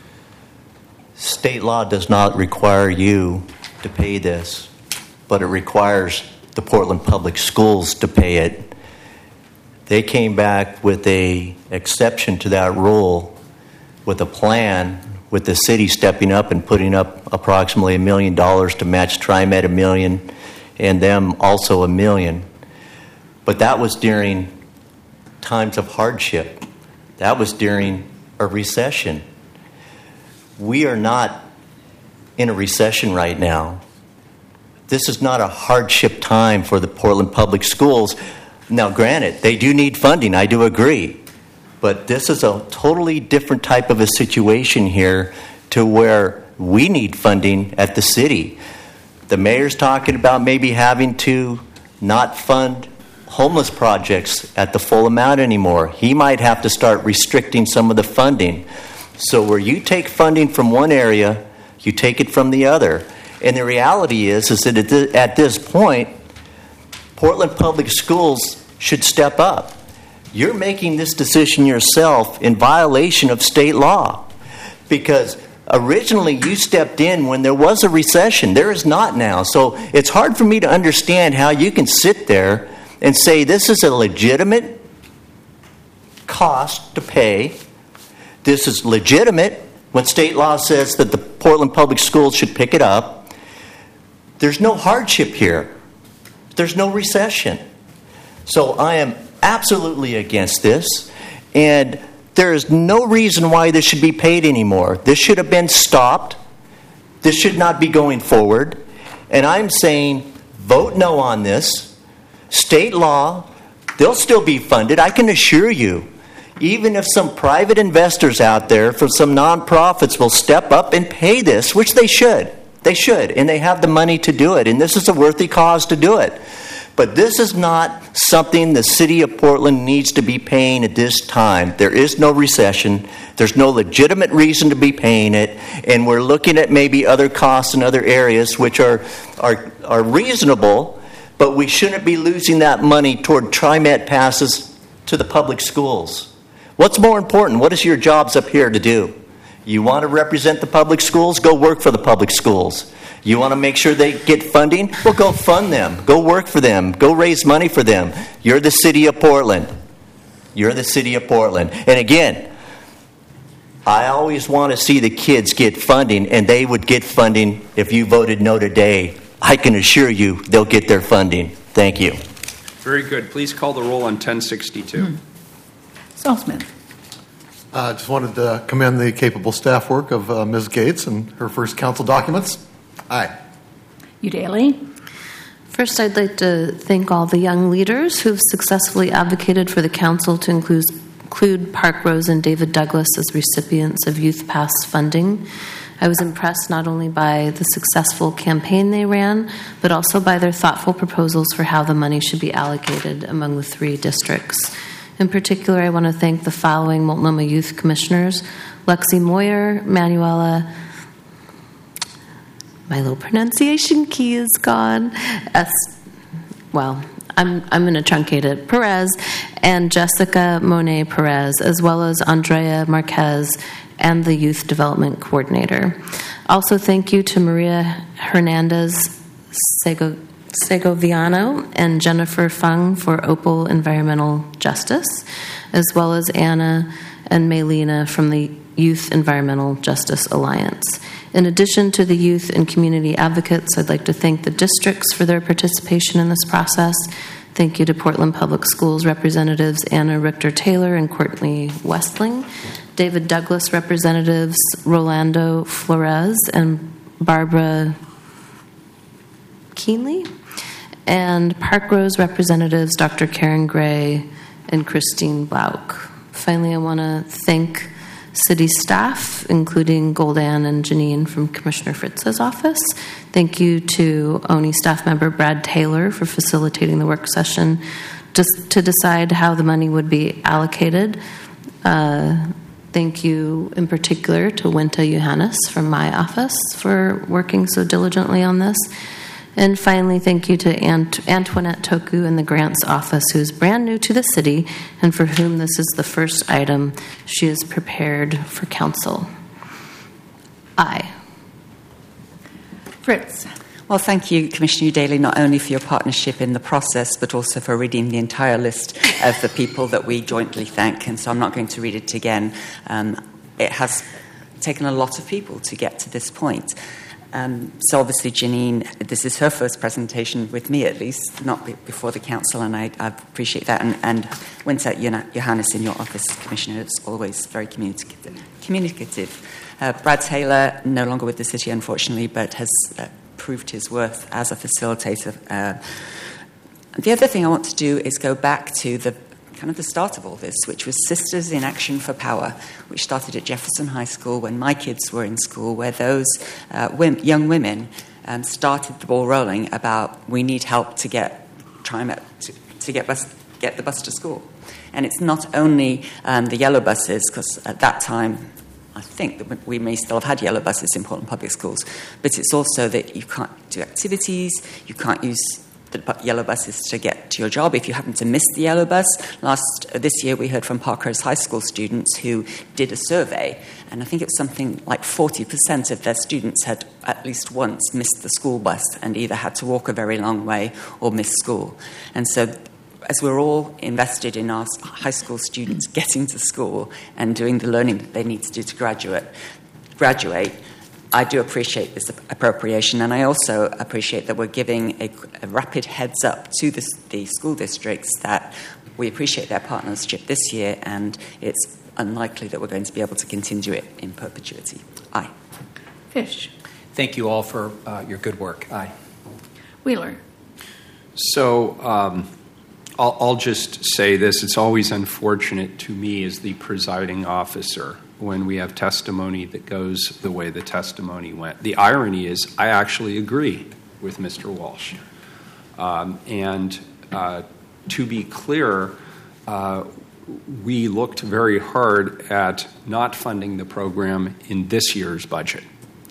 State law does not require you to pay this, but it requires the Portland Public Schools to pay it. They came back with a exception to that rule with a plan with the city stepping up and putting up approximately a million dollars to match TriMet a million and them also a million. But that was during times of hardship. That was during a recession. We are not in a recession right now. This is not a hardship time for the Portland Public Schools. Now, granted, they do need funding. I do agree. But this is a totally different type of a situation here to where we need funding at the city. The mayor's talking about maybe having to not fund homeless projects at the full amount anymore. He might have to start restricting some of the funding. So where you take funding from one area, you take it from the other. And the reality is, is that at this point, Portland Public Schools should step up. You're making this decision yourself in violation of state law. Because originally you stepped in when there was a recession. There is not now. So it's hard for me to understand how you can sit there and say this is a legitimate cost to pay. This is legitimate when state law says that the Portland Public Schools should pick it up. There's no hardship here. There's no recession. So I am absolutely against this, and there is no reason why this should be paid anymore. This should have been stopped. This should not be going forward. And I'm saying vote no on this. State law, they'll still be funded. I can assure you, even if some private investors out there from some nonprofits will step up and pay this, which they should. They should, and they have the money to do it, and this is a worthy cause to do it. But this is not something the city of Portland needs to be paying at this time. There is no recession. There's no legitimate reason to be paying it, and we're looking at maybe other costs in other areas which are are, are reasonable, but we shouldn't be losing that money toward TriMet passes to the public schools. What's more important? What is your jobs up here to do? You want to represent the public schools? Go work for the public schools. You want to make sure they get funding? Well, go fund them. Go work for them. Go raise money for them. You're the city of Portland. You're the city of Portland. And again, I always want to see the kids get funding, and they would get funding if you voted no today. I can assure you they'll get their funding. Thank you. Very good. Please call the roll on ten sixty-two. Mm. Salzman. I uh, just wanted to commend the capable staff work of uh, Miz Gates and her first council documents. Aye. Udaley. First, I'd like to thank all the young leaders who've successfully advocated for the council to include, include Park Rose and David Douglas as recipients of Youth Pass funding. I was impressed not only by the successful campaign they ran, but also by their thoughtful proposals for how the money should be allocated among the three districts. In particular, I want to thank the following Multnomah Youth Commissioners: Lexi Moyer, Manuela, my little pronunciation key is gone, S, well, I'm, I'm going to truncate it, Perez, and Jessica Monet Perez, as well as Andrea Marquez and the Youth Development Coordinator. Also, thank you to Maria Hernandez Sego, Segoviano and Jennifer Fung for Opal Environmental Justice, as well as Anna and Maylena from the Youth Environmental Justice Alliance. In addition to the youth and community advocates, I'd like to thank the districts for their participation in this process. Thank you to Portland Public Schools representatives Anna Richter-Taylor and Courtney Westling, David Douglas representatives Rolando Flores and Barbara Keenley, and Park Rose representatives Doctor Karen Gray and Christine Blauk. Finally, I want to thank city staff, including Goldan and Janine from Commissioner Fritz's office. Thank you to O N I staff member Brad Taylor for facilitating the work session just to decide how the money would be allocated. Uh, thank you in particular to Winta Johannes from my office for working so diligently on this. And finally, thank you to Ant- Antoinette Toku in the Grants Office, who is brand new to the city and for whom this is the first item she has prepared for council. Aye. Fritz. Well, thank you, Commissioner Udaley, not only for your partnership in the process, but also for reading the entire list of the people that we jointly thank. And so I'm not going to read it again. Um, it has taken a lot of people to get to this point. Um, so obviously, Janine, this is her first presentation with me, at least, not be- before the council, and I, I appreciate that. And, and Winta Johannes in your office, Commissioner, is always very communicative. communicative. Uh, Brad Taylor, no longer with the city, unfortunately, but has uh, proved his worth as a facilitator. Uh, the other thing I want to do is go back to the kind of the start of all this, which was Sisters in Action for Power, which started at Jefferson High School when my kids were in school, where those uh, women, young women um, started the ball rolling about we need help to get TriMet to, to get bus, get the bus to school. And it's not only um, the yellow buses, because at that time I think that we may still have had yellow buses in Portland Public Schools, but it's also that you can't do activities, you can't use the yellow buses to get to your job. If you happen to miss the yellow bus, last uh, this year we heard from Parkhurst High School students who did a survey, and I think it was something like forty percent of their students had at least once missed the school bus and either had to walk a very long way or miss school. And so as we're all invested in our high school students getting to school and doing the learning that they need to do to graduate, graduate, I do appreciate this appropriation, and I also appreciate that we're giving a, a rapid heads up to the, the school districts that we appreciate their partnership this year, and it's unlikely that we're going to be able to continue it in perpetuity. Aye. Fish. Thank you all for uh, your good work. Aye. Wheeler. So um, I'll, I'll just say this. It's always unfortunate to me as the presiding officer when we have testimony that goes the way the testimony went. The irony is I actually agree with Mister Walsh. Um, and uh, to be clear, uh, we looked very hard at not funding the program in this year's budget.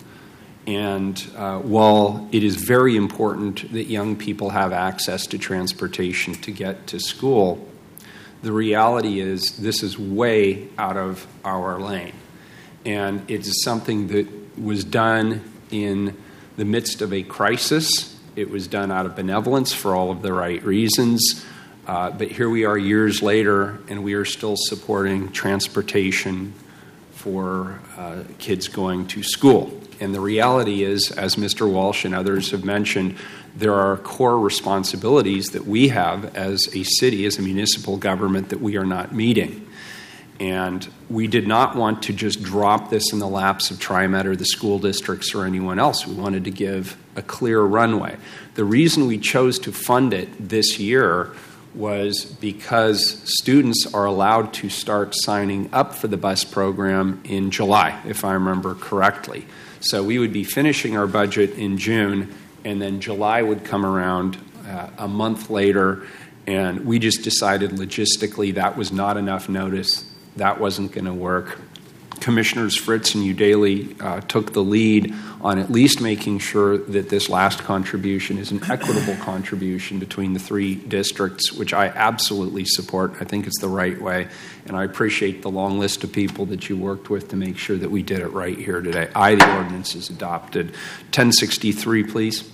And uh, while it is very important that young people have access to transportation to get to school, the reality is this is way out of our lane. And it is something that was done in the midst of a crisis. It was done out of benevolence for all of the right reasons. Uh, but here we are years later, and we are still supporting transportation for uh, kids going to school. And the reality is, as Mister Walsh and others have mentioned, there are core responsibilities that we have as a city, as a municipal government, that we are not meeting. And we did not want to just drop this in the laps of TriMet or the school districts or anyone else. We wanted to give a clear runway. The reason we chose to fund it this year was because students are allowed to start signing up for the bus program in July, if I remember correctly. So we would be finishing our budget in June, and then July would come around uh, a month later, and we just decided logistically that was not enough notice. That wasn't going to work. Commissioners Fritz and Udaley uh, took the lead on at least making sure that this last contribution is an equitable contribution between the three districts, which I absolutely support. I think it's the right way, and I appreciate the long list of people that you worked with to make sure that we did it right here today. Aye, the ordinance is adopted. ten sixty-three, please.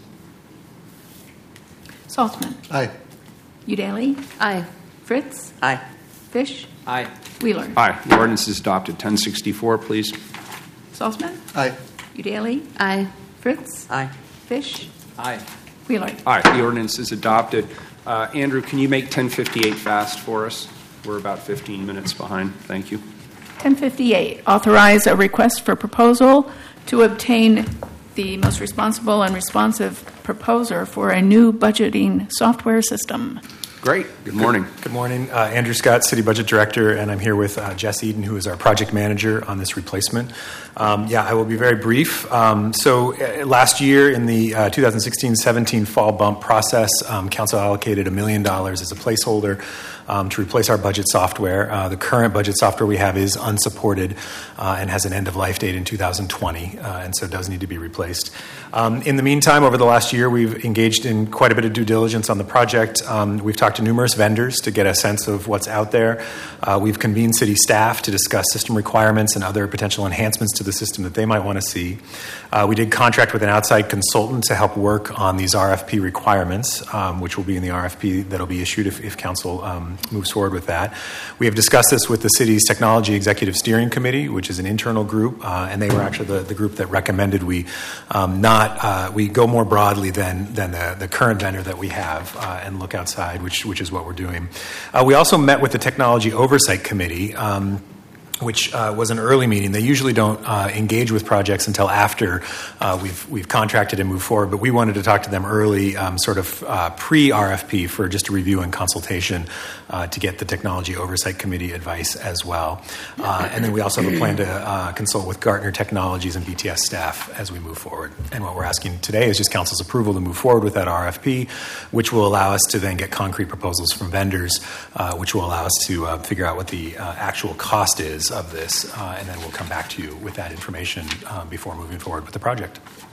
Saltzman. Aye. Udaley. Aye. Fritz. Aye. Fish. Aye. Wheeler. Aye. The ordinance is adopted. ten sixty-four, please. Saltzman. Aye. Udaley. Aye. Fritz. Aye. Fish. Aye. Wheeler. Aye. The ordinance is adopted. Uh, Andrew, can you make ten fifty-eight fast for us? We're about fifteen minutes behind. Thank you. ten fifty-eight, authorize a request for proposal to obtain the most responsible and responsive proposer for a new budgeting software system. Great. Good morning. Good, good morning. Uh, Andrew Scott, City Budget Director, and I'm here with uh, Jess Eden, who is our project manager on this replacement. Um, yeah, I will be very brief. Um, so uh, last year in the uh, twenty sixteen seventeen fall bump process, um, Council allocated a million dollars as a placeholder Um, to replace our budget software. Uh, the current budget software we have is unsupported uh, and has an end-of-life date in two thousand twenty, uh, and so does need to be replaced. Um, in the meantime, over the last year, we've engaged in quite a bit of due diligence on the project. Um, we've talked to numerous vendors to get a sense of what's out there. Uh, we've convened city staff to discuss system requirements and other potential enhancements to the system that they might want to see. Uh, we did contract with an outside consultant to help work on these R F P requirements, um, which will be in the R F P that will be issued if, if council um, moves forward with that. We have discussed this with the city's Technology Executive Steering Committee, which is an internal group, uh, and they were actually the, the group that recommended we um, not uh, we go more broadly than than the, the current vendor that we have uh, and look outside, which which is what we're doing. Uh, we also met with the Technology Oversight Committee, Um, which uh, was an early meeting. They usually don't uh, engage with projects until after uh, we've we've contracted and moved forward, but we wanted to talk to them early, um, sort of uh, pre-R F P for just a review and consultation uh, to get the Technology Oversight Committee advice as well. Uh, and then we also have a plan to uh, consult with Gartner Technologies and B T S staff as we move forward. And what we're asking today is just council's approval to move forward with that R F P, which will allow us to then get concrete proposals from vendors, uh, which will allow us to uh, figure out what the uh, actual cost is of this, uh, and then we'll come back to you with that information uh, before moving forward with the project.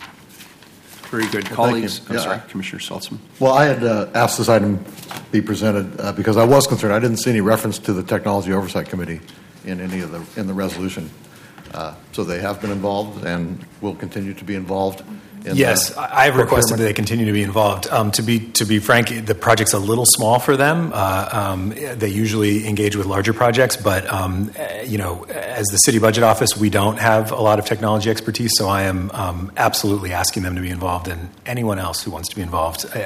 Very good. Well, Colleagues, I'm yeah, sorry, I, Commissioner Saltzman. Well, I had uh, asked this item be presented uh, because I was concerned. I didn't see any reference to the Technology Oversight Committee in any of the in the resolution. Uh, so they have been involved and will continue to be involved. in Yes, the I- I've requested procurement? that they continue to be involved. Um, to be to be frank, the project's a little small for them. Uh, um, they usually engage with larger projects, but um, eh, you know, as the city budget office, we don't have a lot of technology expertise. So I am um, absolutely asking them to be involved, and anyone else who wants to be involved.